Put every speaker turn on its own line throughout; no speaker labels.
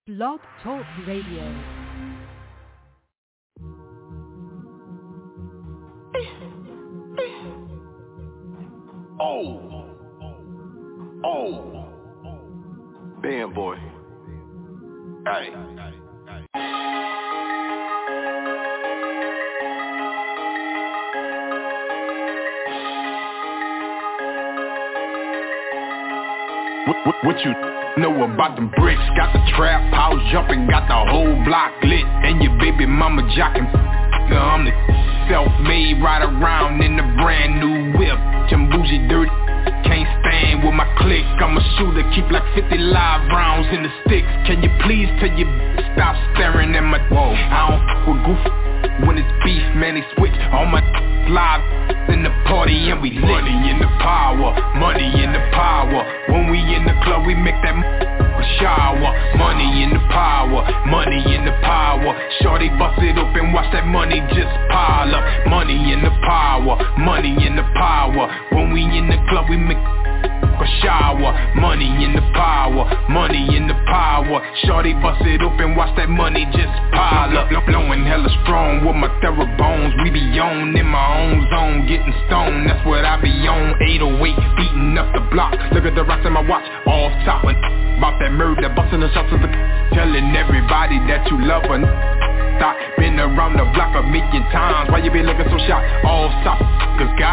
Blog Talk Radio.
Band boy. Hey. What you know about them bricks? Got the trap house jumping, got the whole block lit, and your baby mama jocking. I'm the self-made, ride around in the brand new whip. Bougie dirty, can't stand with my clique. I'm a shooter, keep like 50 live rounds in the sticks. Can you please tell your stop staring at my whoa? I don't f*** with goofy. When it's beef, man, they switch. All my live in the party and we lit. Money in the power, money in the power. When we in the club, we make that shower. Money in the power, money in the power. Shorty bust it open, watch that money just pile up. Money in the power, money in the power. When we in the club, we make a shower. Money in the power, money in the power. Shorty bust it open, watch that money just pile up. Blowing hella strong with my bones. We be on in my own zone, getting stoned. That's what I be on. 808, beating up the block. Look at the rocks in my watch, all top. About that murder, busting the shots of the telling everybody that you love her. Thought been around the block a million times. Why you be looking so shy? All stop, cause God.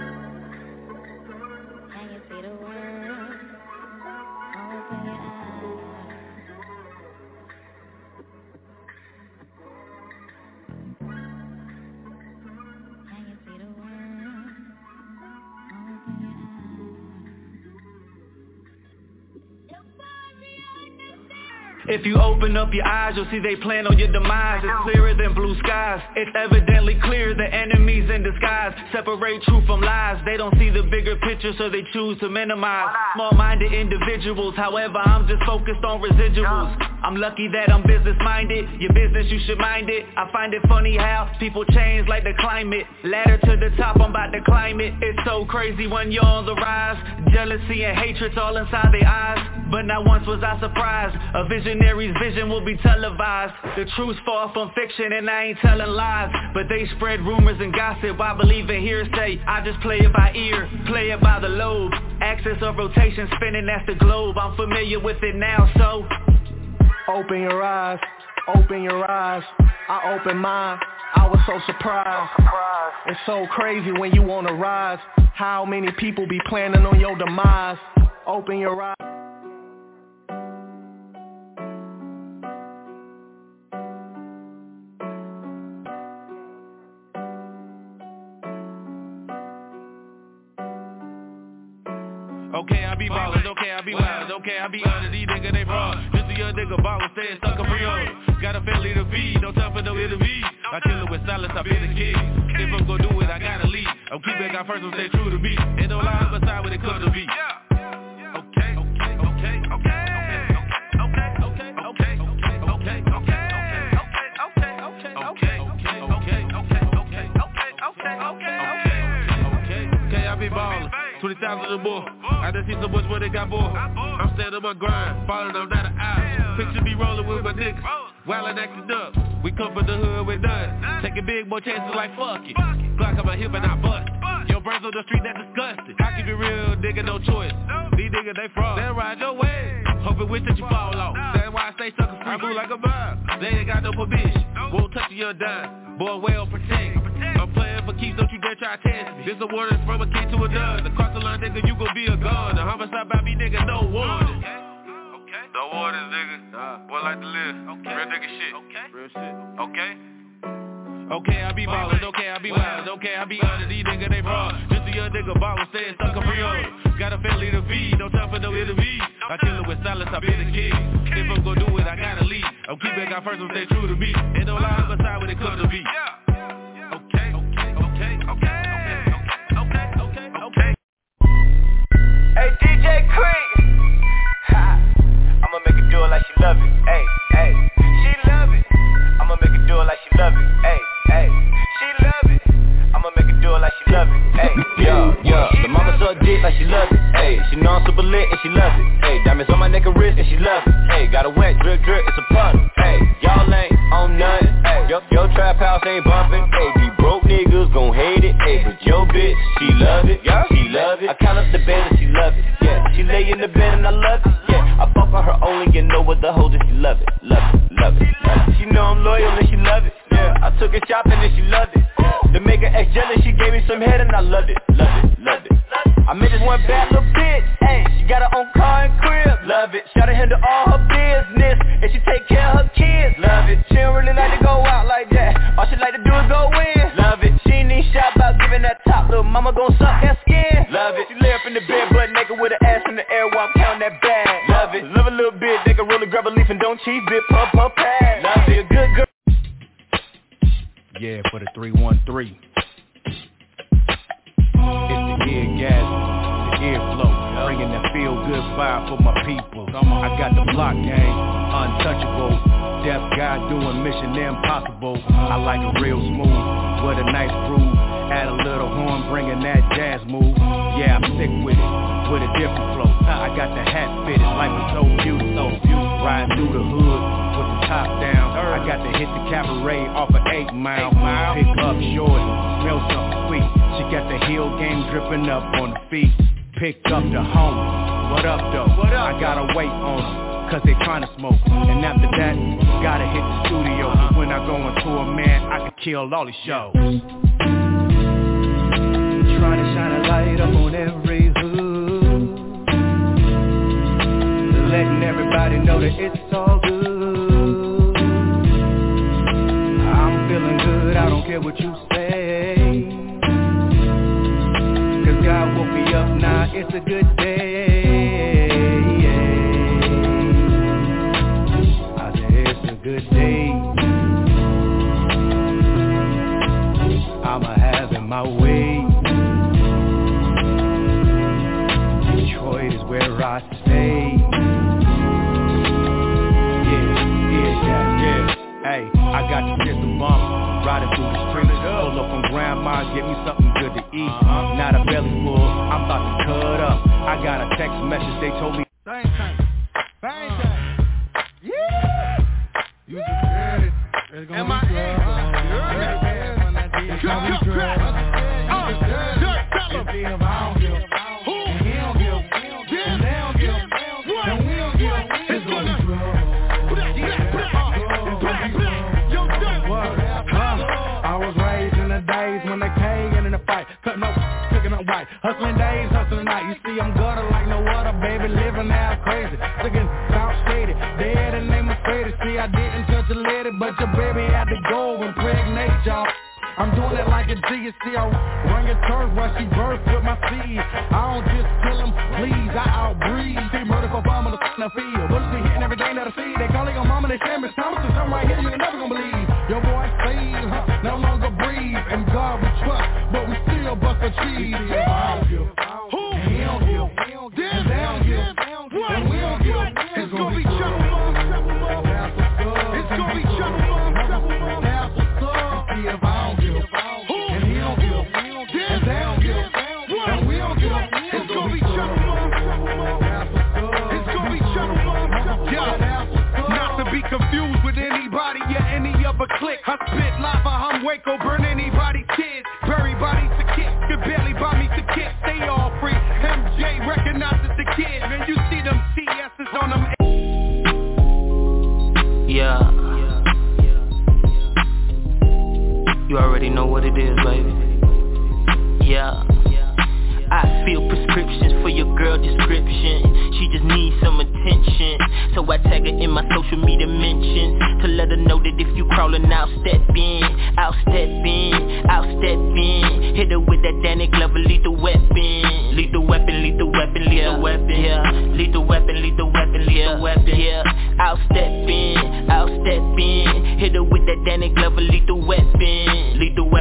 If you open up your eyes, you'll see they plan on your demise. It's clearer than blue skies. It's evidently clear the enemies in disguise separate truth from lies. They don't see the bigger picture, so they choose to minimize. Small-minded individuals, however, I'm just focused on residuals. I'm lucky that I'm business-minded. Your business, you should mind it. I find it funny how people change like the climate. Ladder to the top, I'm about to climb it. It's so crazy when you're on the rise. Jealousy and hatred's all inside their eyes. But not once was I surprised. A visionary's vision will be televised. The truth's far from fiction and I ain't telling lies. But they spread rumors and gossip. I believe in hearsay. I just play it by ear, play it by the lobe. Axis of rotation spinning, that's the globe. I'm familiar with it now, so
open your eyes, open your eyes. I open mine, I was so surprised. It's so crazy when you wanna rise. How many people be planning on your demise? Open your eyes.
Okay, I be ballin', okay, I be wild, okay, I be honest, these niggas they fraud. Just a young nigga ballin', staying stuck on pre-order. Got a family to feed, no time for no interviews. I kill it with silence, I been a kid. If I'm gon' do it, I gotta lead. I'm keeping God first, I'm stay true to me. Ain't no lie on my side when it comes to me. Okay, okay, okay, okay. I be ballin', 20,000 or more. I done seen so much where they got more. I'm staying on my grind, falling I'm not an eye. Picture me rolling with my niggas, while I'm acting up. We come from the hood with none, taking big more chances like fuck it. Glock on my hip and I bust. Your brains on the street, that disgusting. I keep it real, nigga, no choice. These niggas, they fraud. They ride your way, hoping wish that you fall off. That's why I stay sucker free. I move like a mob, they ain't got no permission. Won't touch your dime, boy, well protect. I'm playing for keeps, don't you dare try to test me. This a warning from a kid to another. Across the line, nigga, you gon' be a gun. The homicide by me, nigga, no warning. No warnings, nigga. Boy like to live. Real nigga shit. Real shit. Okay? Okay, I be ballin', okay, I be wild, okay, I be honest, these niggas they fraud. Just a young nigga ballin', staying stuck on pre-order. Got a family to feed, no time for no interviews. I kill it with silence, I been a kid. If I'm gon' do it, I gotta lead. I'm keeping God first, I'm stay true to me. Ain't no lie on my side when it comes to me. Okay, okay, okay, okay, okay, okay, okay.
Hey, DJ Creek. I'ma make her do it like she love it. Hey, hey, she love it. I'ma make her do it like she love it. Hey, hey, she love it. I'ma make her do it like she love it. Hey, yo, the mama suck dick like she love it. Hey, she know I'm super lit and she love it. Hey, diamonds on my neck and wrist and she love it. Hey, got a wet drip, crib, it's a puddle. Hey, y'all ain't on nothing. Hey, your trap house ain't bumping. Hey, these broke niggas gon' hate it. Hey, but your bitch, she love it. Yeah, she love it. I count up the band and she love it. Yeah, she lay in the bed and I love it. Yeah, I fuck on her only and know what the hold is. She love it, love it, love it, love it. She know I'm loyal and she love it. Yeah, I took her shopping and she loved it. To make her ex jealous, she gave me some head and I loved it, loved it, loved it. I met this one bad little bitch, ayy, she got her own car and crib, love it. Shout out handle all her business, and she take care of her kids, love it. She don't really like to go out like that, all she like to do is go in, love it. She ain't even shy about giving that top, little mama gon' suck that skin, love it. She lay up in the bed, butt naked with her ass in the air while I'm counting that bag, love it. Live a little bit, they can really grab a leaf and don't cheat, bit pump her pad, love it. A good girl.
Yeah, for the 313. It's the ear gas, the airflow, bringing that feel-good vibe for my people. I got the block gang, untouchable, deaf guy doing mission impossible. I like it real smooth, with a nice groove, add a little horn, bringing that jazz move. Yeah, I'm sick with it, with a different flow. I got the hat fitted, life is so beautiful. Riding through the hood with the top down. I got to hit the cabaret off of 8 Mile. Pick up shorty, smell something sweet. She got the heel game dripping up on the feet. Picked up the home. What up though? I gotta wait on them, cause they tryna smoke. And after that, gotta hit the studio. When I go into a man, I can kill all these shows.
Trying to shine a light up on every hood, letting everybody know that it's all good. I'm feeling good, I don't care what you say, cause God woke me up now, it's a good day. I said it's a good day. I'ma have it my way. Detroit is where I stay.
Yeah. Hey, I got the system bump, riding through the streets. Pull up from grandma, get me something good to eat. Not a belly full, I'm about to cut up. I got a text message, they told me
Bang. Yeah. You just heard it. It's gonna be hustling days, hustling night. You see I'm gutter like no other, baby, living out crazy. Looking South Shady, dead and name was Faded. See I didn't touch a lady, but your baby had to go and impregnate y'all. I'm doing it like a G, you see I run your turf, rush she birth with my seed. I don't just kill them, please, I outbreed. See murder for bomb on the field. Bullets be hitting every day that I see. They calling on mama, they Shamus Thomas. There's something right here you never gonna believe. Your boy saved, no longer breathe. And God we trust, but we still bust a cheese. I don't give. Who? He don't give. Damn, they don't give. And we don't give. It's gonna be trouble. It's gonna be trouble. See if I don't give. And he don't give. Damn, they don't give. And we don't give. It's gonna be trouble. It's gonna be trouble. Yeah. Not to be confused with anybody or any other clique. I spit lava, I'm Waco, burn anybody's kids. Bury bodies to kick, could barely buy me to kick. They all free. MJ recognizes the kid. Man, you see them TS's on them.
Yeah. You already know what it is, baby. Yeah. I feel prescriptions for your girl description. She just needs some attention, so I tag her in my social media mentions to let her know that if you crawling, I'll step in. Hit her with that Danny Glover lethal weapon. Yeah. Lethal weapon. Yeah. I'll step in. Hit her with that Danny Glover lethal weapon. Yeah. Lethal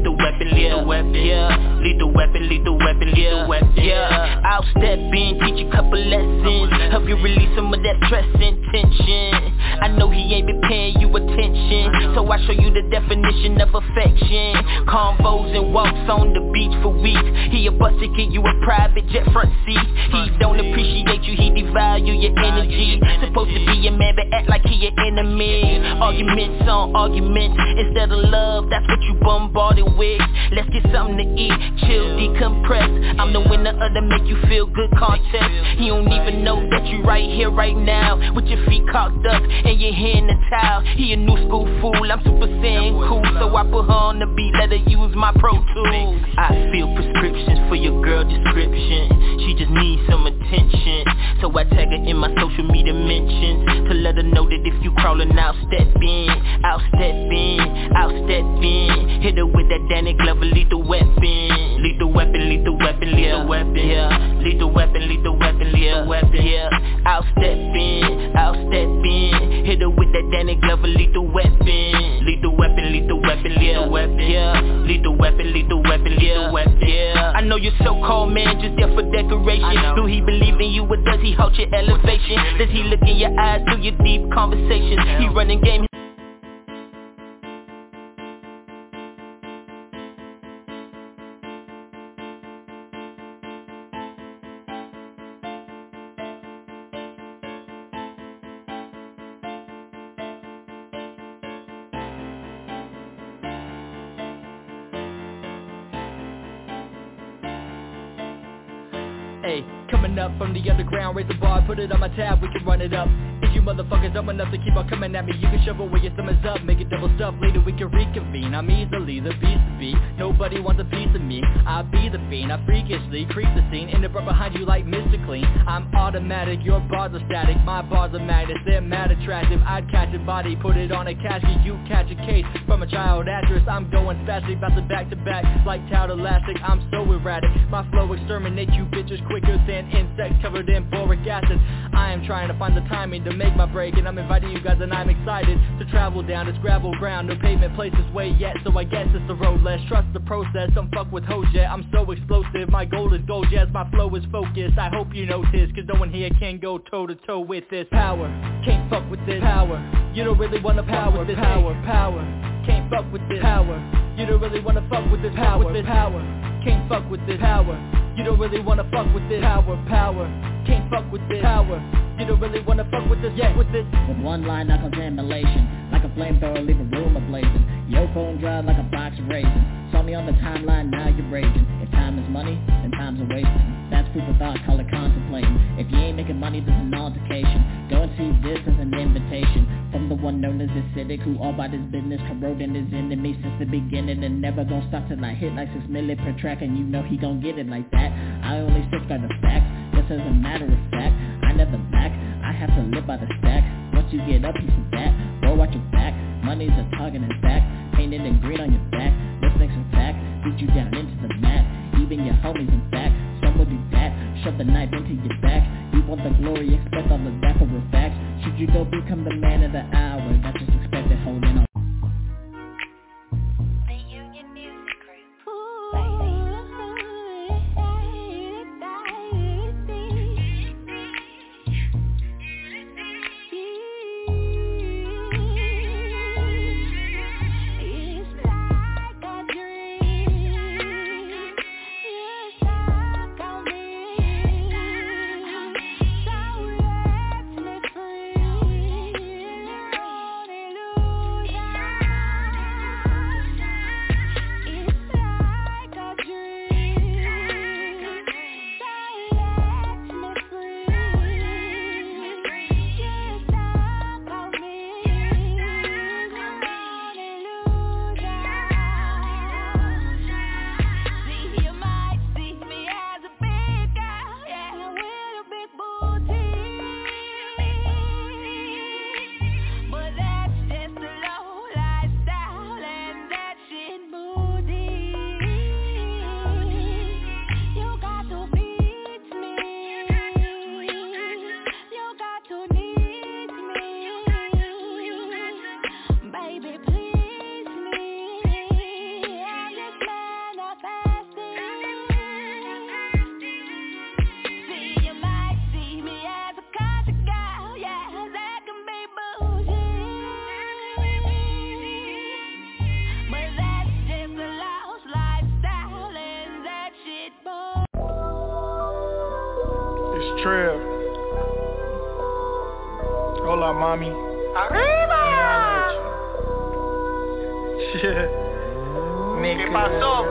weapon. Yeah. I'll step in, teach a couple lessons, help you release some of that stress and tension. I know he ain't been paying you attention, so I show you the definition of affection. Convos and walks on the beach for weeks. He a bus ticket, you a private jet front seat. He don't appreciate you, he devalue your energy. Supposed to be a man but act like he your enemy. Arguments on arguments instead of love, that's what you bombarded with. Let's get something to eat, chill, decompress. I'm the winner of the make you feel good contest. He don't even know that you right here, right now, with your feet cocked up and your hand in the towel. He a new school fool, I'm super saiyan cool, so I put her on the beat, let her use my Pro Tools. I feel prescriptions for your girl description. She just needs some attention, so I tag her in my social media mentions to let her know that if you crawling, I'll step in, I'll step in, I'll step in. Hit her with that Danny Glover lethal weapon, lethal weapon, lethal weapon, lethal weapon, yeah, lethal weapon, lethal weapon, lethal weapon, yeah. I'll step in, I'll step in. Hit her with that Danny Glover lethal weapon, lethal weapon, lethal weapon, lethal weapon, yeah, lethal weapon, lethal weapon, lethal weapon, yeah. I know your so-called man just there for decoration. Do he believe in you or does he halt your elevation? Does he look in your eyes through your deep conversations? He running game.
Hey, coming up from the underground, raise the bar, put it on my tab, we can run it up. If you motherfuckers dumb enough to keep on coming at me, you can shovel where your stomach's up, make it double stuff, later we can reconvene. I'm easily the beast to be, nobody wants a piece of me. I be the fiend, I freakishly creep the scene, in the front behind you like Mr. Clean. I'm automatic, your bars are static, my bars are magnets, they're mad attractive. I'd catch a body, put it on a casket, you catch a case from a child actress. I'm going spastic, bouncing back to back, like tout elastic, I'm so erratic. My flow exterminate you bitches quicker than insects covered in boric acid. I am trying to find the timing to make my break, and I'm inviting you guys and I'm excited to travel down this gravel ground. No pavement places way yet, so I guess it's the road less. Trust the process, don't fuck with hoes yet. I'm so explosive, my goal is gold, yes, my flow is focused. I hope you notice, cause no one here can go toe to toe with this power. Can't fuck with this power. You don't really wanna power with this power. Can't fuck with this power. You don't really wanna fuck with this power. Can't fuck with this power. You don't really wanna fuck with this power. Can't fuck with this power. You don't really wanna fuck with this, yeah, with this.
With one line of contamination, like a flamethrower, leave a room ablazing. Your phone dry like a box of raisins. Saw me on the timeline, now you're raging. If time is money, then time's a wasting. That's food for thought, call it contemplating. If you ain't making money, there's an altercation. Go and see this as an invitation from the one known as acidic, who all about his business, corroding his enemies since the beginning, and never gon' stop till I hit like 6 million per track, and you know he gon' get it like that. I only stick by the facts, just as a matter of fact. I never back, I have to live by the stack. Once you get up, piece of that, roll out your back. Money's a target in fact, painted in green on your back. This makes a fact, beat you down into the mat. Even your homies in fact, some will do that. Shove the knife into your back. You want the glory, expect all of that for a fact. Should you go become the man of the hour, that's just expected holding on.
Trill. Hola, mommy.
Arriba!
Shit.
¿Qué pasó?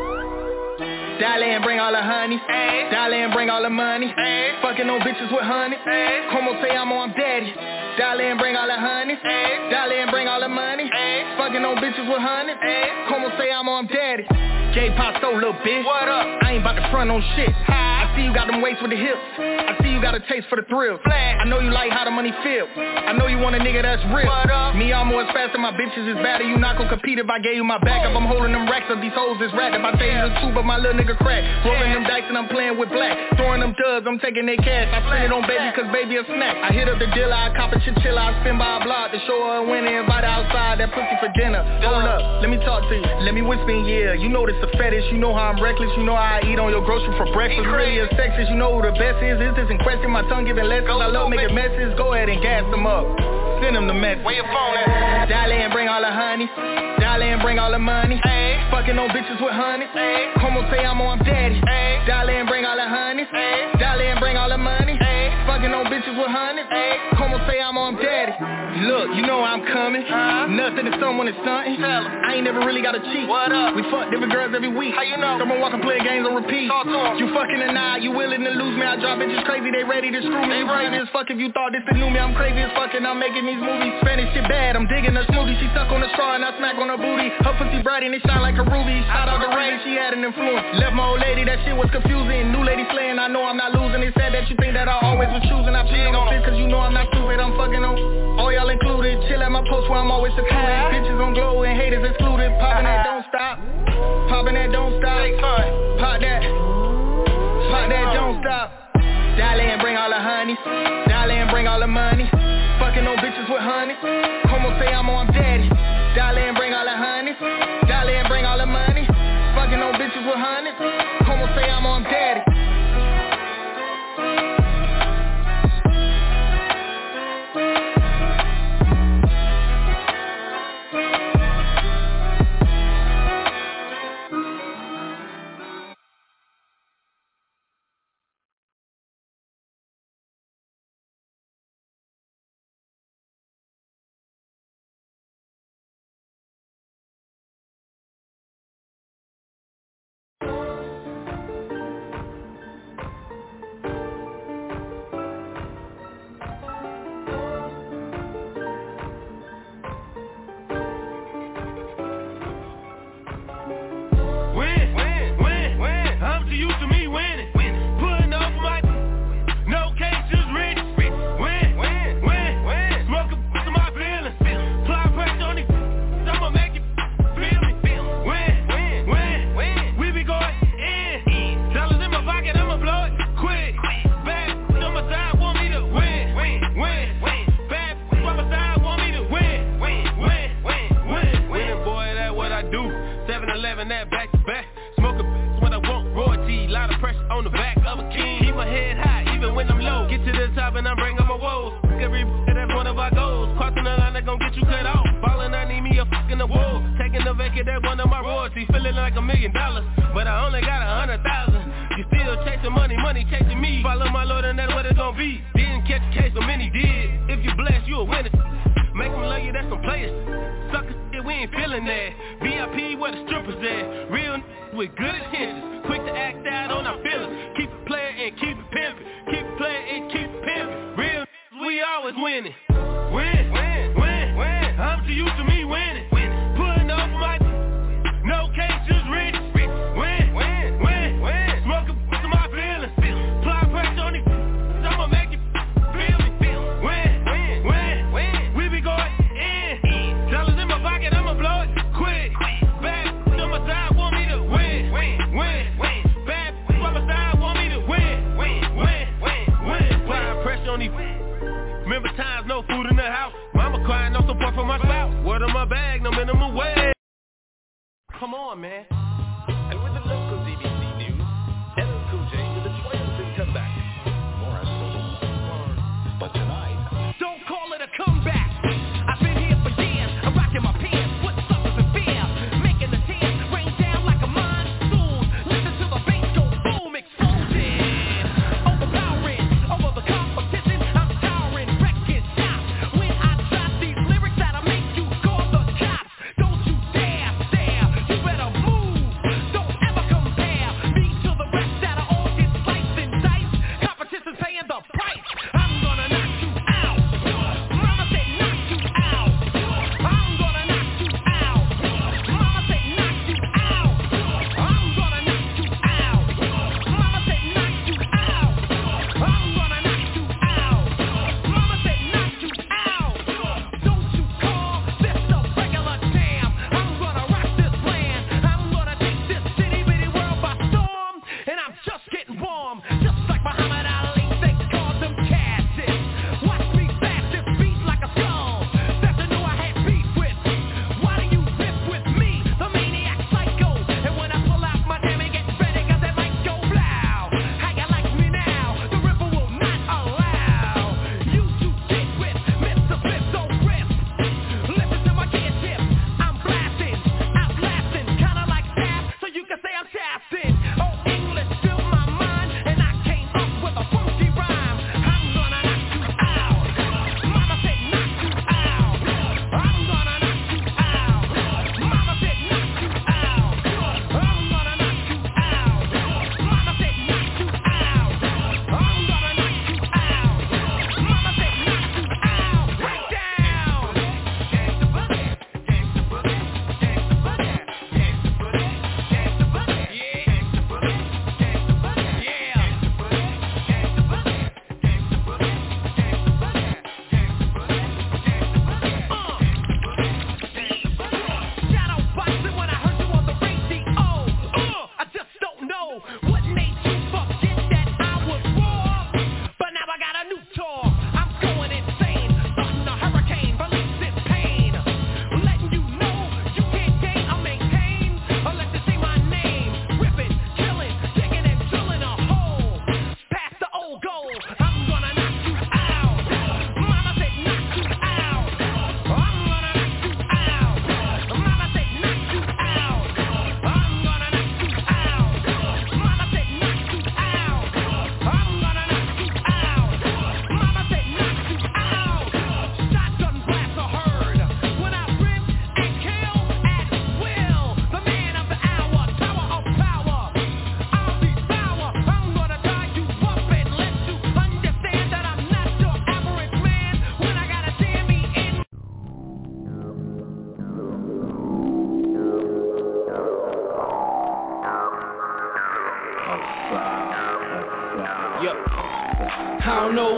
Dale and bring all the honey.
Hey.
Dale and bring all the money.
Hey.
Fucking on bitches with honey.
Hey.
Como say I'm on daddy. Dale and bring all the honey.
Hey.
Dale and bring all the money.
Hey.
Fucking on bitches with honey.
Hey.
Como say I'm on daddy. J Pasto, little bitch.
What up?
I ain't about to front on shit.
Hi.
I see you got them weights with the hips. I see you got a taste for the thrill.
Flash.
I know you like how the money feel. I know you want a nigga that's real.
What up?
Me, I'm more as fast and my bitches is better. You not gon' compete if I gave you my backup. I'm holding them racks up, these hoes is rat. If I tell you the truth, but my little nigga crack. Rolling them dice and I'm playing with black. Throwing them dubs, I'm taking their cash. I spend it on baby cause baby a snack. I hit up the dealer, I cop a chinchilla. I spin by a block to show her a winner. Invite her outside, that pussy for dinner. Hold up, let me talk to you. Let me whisper in your ear. You know this a fetish, you know how I'm reckless. You know how I eat on your grocery for breakfast. Really a sexist, you know who the best is. Is this in question? My tongue giving lessons. I love making messes. Go ahead and gas them up. Send them the message.
Where your phone at?
Dale and bring all the honey. Dale and bring all the money.
Hey.
Fucking on bitches with honey.
Hey.
Como say I'm on daddy.
Hey.
Dale and bring all the honey.
Hey.
Dale and bring all the money.
Hey.
Fucking on bitches with honey.
Hey.
Como say I'm on daddy. Look, you know I'm coming. Nothing if someone is stunting. I ain't never really got a cheat.
What up?
We fuck different girls every week.
How you know?
Someone walking playing games on repeat.
Talk to 'em.
You fucking a nine, you willing to lose me. I drive bitches crazy, they ready to screw me. You crazy as fuck if you thought this is new me. I'm crazy as fuck and I'm making these movies. Spanish shit bad, I'm digging a smoothie. She stuck on the straw and I smack on her booty. Her pussy bright and it shine like a ruby. Shout out to Ray, she had an influence. Left my old lady, that shit was confusing. New lady slaying, I know I'm not losing. They said that you think that I always was choosing. I cheat on shit cause you know I'm not stupid. I'm fucking on all y'all included. Chill at my post where I'm always secluded. Bitches on glow and haters excluded. Popping that don't stop. Popping that don't stop. Pop that. Pop that don't stop. Dale and bring all the honey. Dale and bring all the money. Fucking on bitches with honey. Como say I'm on daddy. Dale and bring all the honey. Dale and bring all the money. Fucking on bitches with honey. Como say I'm on daddy.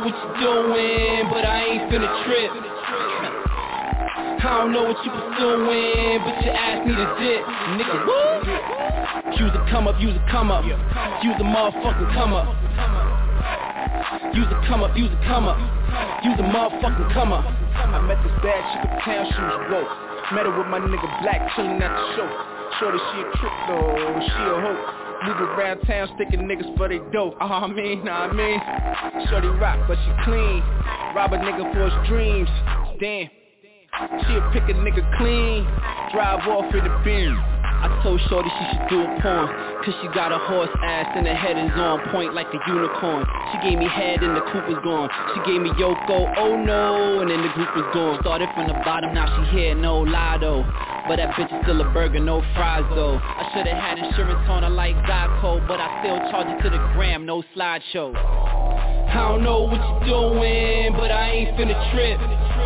what you doing, but I ain't finna trip. I don't know what you pursuing, but you asked me to dip. Nigga, what? Use a come up, use a come up. Use a motherfucking come up. Use a come up, use a come up. Use a motherfucking come up. I met this bad chick uptown, she was woke. Met her with my nigga Black, chillin' at the show. Shorty, she a trip though, she a hoe. Move around town, sticking niggas for they dope. I mean. Shorty rock, but she clean. Rob a nigga for his dreams. Damn. She'll pick a nigga clean. Drive off in the beam. I told Shorty she should do a porn, cause she got a horse ass and her head is on point like a unicorn. She gave me head and the coupe was gone. She gave me Yoko, oh no, and then the group was gone. Started from the bottom, now she here, no lie though. But that bitch is still a burger, no fries though. I should've had insurance on her like Geico, but I still charge it to the gram, no slideshow. I don't know what you doing, but I ain't finna trip.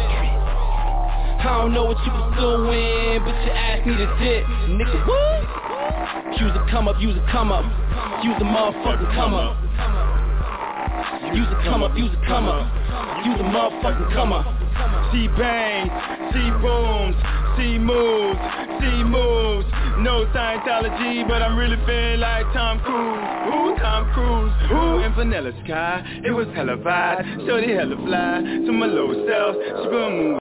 I don't know what you pursuing, but you asked me to dip. Nigga, what? Use a come up, use a come up. Use a motherfucking come up. Use a come up, use a come up. Use a motherfucking come up.
She bangs, she booms, she moves, no Scientology, but I'm really feeling like Tom Cruise. Ooh, Tom Cruise, ooh, in Vanilla Sky. It was hella vibe, shorty hella fly. To my low self, she gonna move.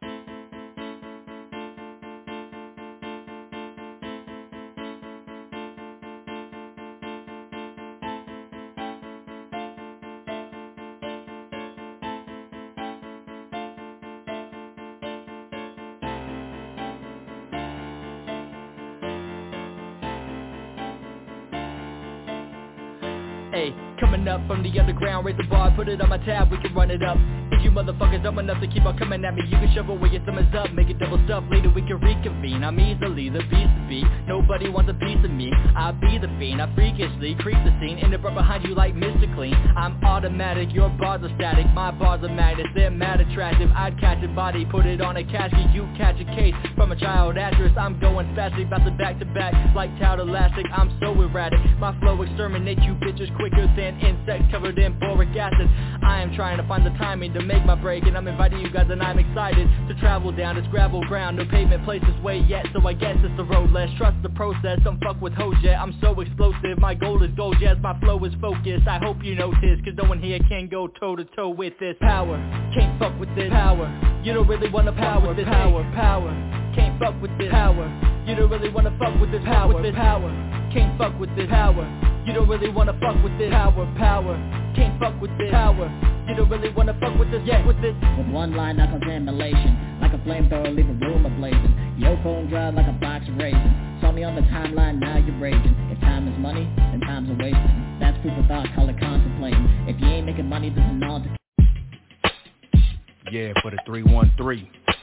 Coming up from the underground, raise the bar, put it on my tab, we can run it up. If you motherfuckers dumb enough to keep on coming at me, you can shovel where your stomach's up, make it double stuff, later we can reconvene. I'm easily the beast to be, nobody wants a piece of me. I be the fiend, I freakishly creep the scene, end up right behind you like Mr. Clean. I'm automatic, your bars are static, my bars are magnets, they're mad attractive. I'd catch a body, put it on a casket, you catch a case from a child actress. I'm going spastic, about to back to back, like towel elastic, I'm so erratic. My flow exterminate you bitches quicker than insects covered in boric acid. I am trying to find the timing to make my break, and I'm inviting you guys and I'm excited to travel down this gravel ground. No pavement places way yet, so I guess it's the road less. Trust the process, don't fuck with hoes yet. I'm so explosive, my goal is gold, yes, my flow is focused. I hope you notice, cause no one here can go toe to toe with this power. Can't fuck with this power. You don't really wanna power with this power. Can't fuck with this power. You don't really wanna fuck with this power. Can't fuck with this power. You don't really wanna fuck with this power. Can't fuck with this power. You don't really wanna fuck with this, yeah, with this.
With one line knuckles immolation, like a flamethrower, leave a room ablazing. Yoko and drive like a box of raisins. Saw me on the timeline, now you're raging. If time is money, then time's a wasting. That's proof of thought, call it contemplating. If you ain't making money, this is an altercation.
Yeah, for the 313.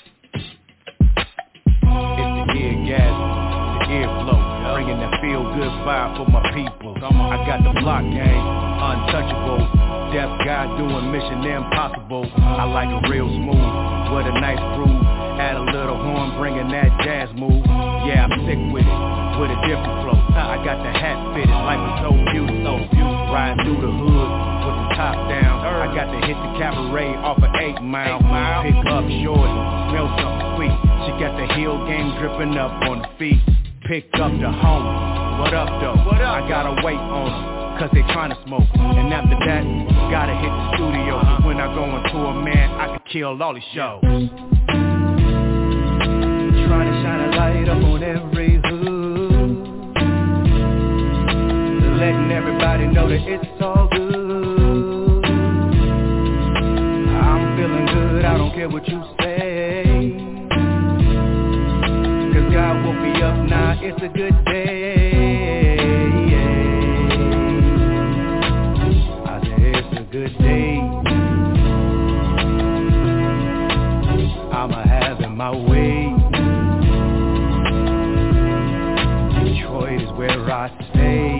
It's the ear gas, the earflow, bringing that feel-good vibe for my people. I got the block gang, untouchable. Deaf guy doing mission impossible. I like it real smooth, with a nice groove. Add a little horn, bringing that jazz move. Yeah, I'm sick with it, with a different flow. I got the hat fitted, life is so beautiful. Riding through the hood with the top down. I got to hit the cabaret off of 8 Mile. Pick up shorty, smell something sweet. She got the heel game dripping up on the feet. Pick up the homie, what up though? I gotta wait on them, cause they tryna smoke. And after that, gotta hit the studio. When I go into a man, I can kill all these shows.
Trying to shine a light up on every hood, letting everybody know that it's all good. I'm feeling good, I don't care what you say, cause God woke me up, now it's a good day. I said it's a good day. I'ma have it my way. Detroit is where I stay.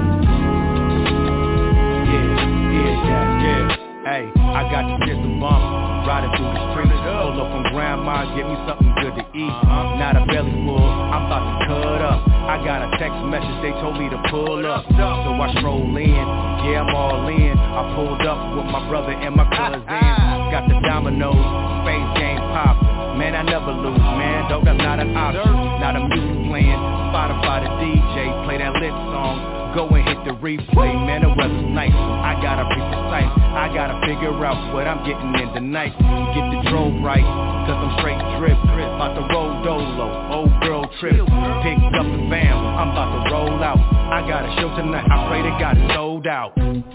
Yeah. Hey, I got the system bump, riding through the streets. Pull up from grandma, get me something
good to eat, not a belly full, I'm about to cut up. I got a text message, they told me to pull up. So I stroll in, yeah, I'm all in. I pulled up with my brother and my cousin. Got the dominoes, space game pop. Man, I never lose, man, though that's not an option. Not a music playing, Spotify the DJ, play that lit song. Go and hit the replay, man, the weather's nice. I gotta be precise, I gotta figure out what I'm getting in tonight. Get the drove right, cause I'm straight drip. About to roll dolo, old girl trip. Picked up the bam, I'm about to roll out. I got a show tonight, I pray to God it's sold out.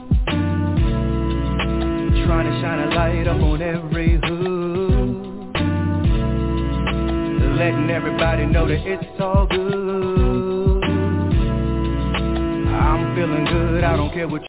Trying to shine a light up on every hood, letting everybody know that it's all good. I'm feeling good, I don't care what